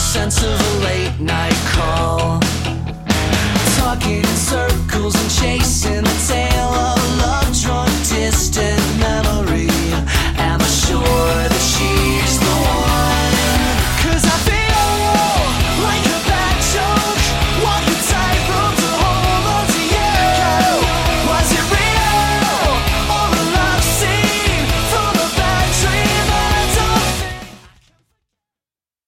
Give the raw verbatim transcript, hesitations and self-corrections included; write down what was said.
sense of a late night call. Talking in circles and chasing the tail.